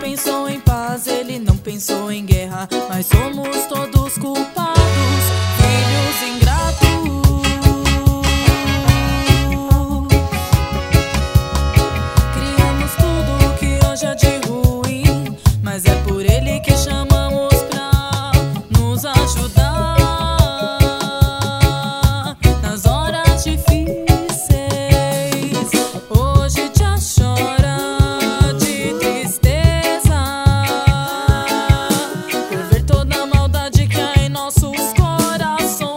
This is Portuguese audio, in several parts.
pensou em paz, ele não pensou em guerra, mas somos todos culpados, filhos ingratos. Criamos tudo que hoje é de ruim, mas é por ele que chamamos pra nos ajudar nas horas difíceis. Hoje já chora de tristeza por ver toda a maldade que há em nossos corações.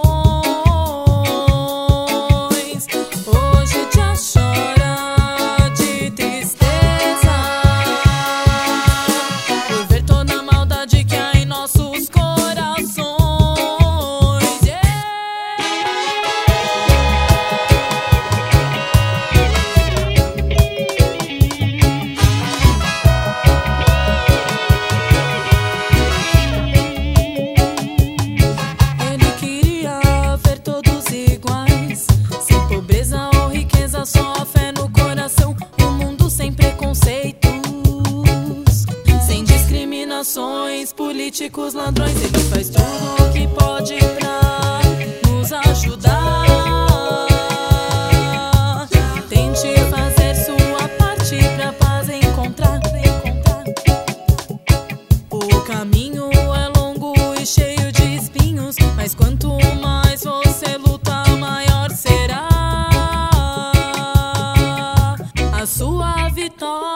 Hoje já chora de tristeza por ver toda a maldade que há em nossos corações. Ele queria ver todos iguais, sem pobreza ou riqueza, só a fé no coração. Um mundo sem preconceitos, sem discriminações, políticos, ladrões. Ele faz tudo o que pode pra nos ajudar. Tente fazer sua parte pra paz encontrar. O caminho é longo e cheio de espinhos, mas quanto mais você luta, maior será a sua vitória.